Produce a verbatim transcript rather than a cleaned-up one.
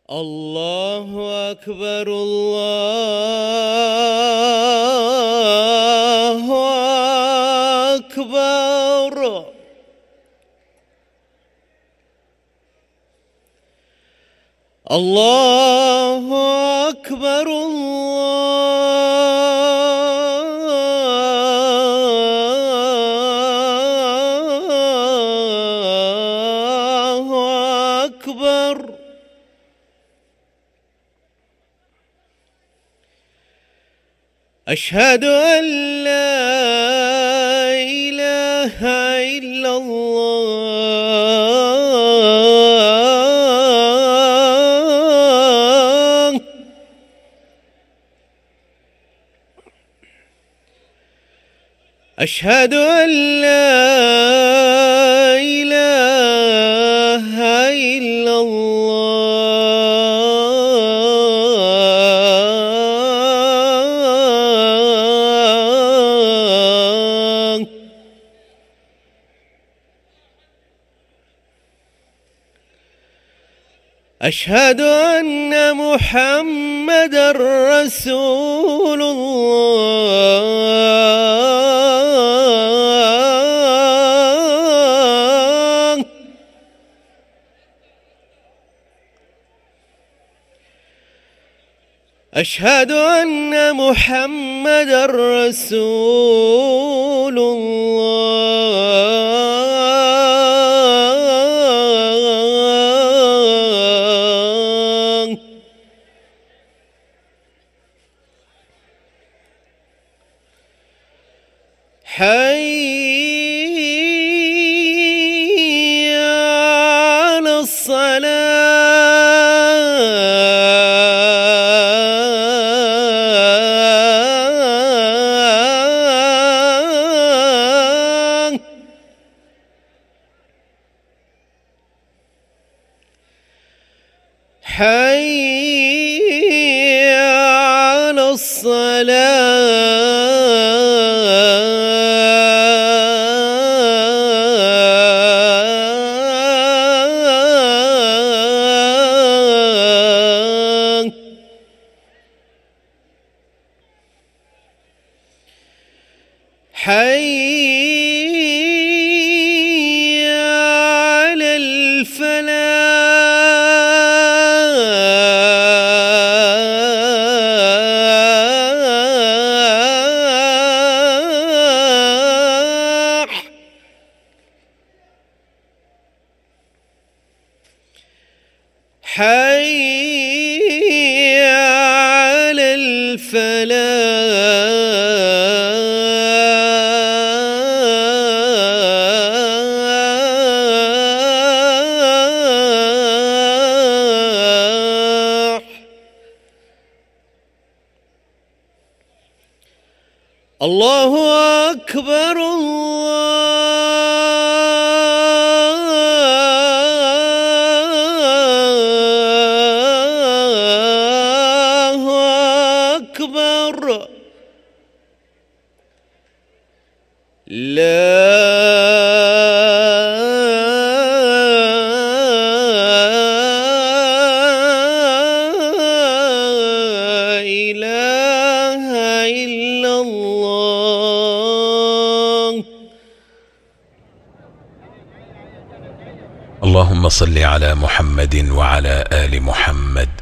الله أكبر الله أكبر. الله أكبر الله أكبر. أشهد أن لا إله إلا الله. أشهد أن لا إله إلا الله. أشهد أن محمدًا رسول الله. أشهد أن محمدًا رسول الله. حي على الصلاة. حي على الصلاة. حي على الفلاح. حي على الفلاح. الله أكبر الله أكبر. لا إله إلا الله. اللهم صل على محمد وعلى آل محمد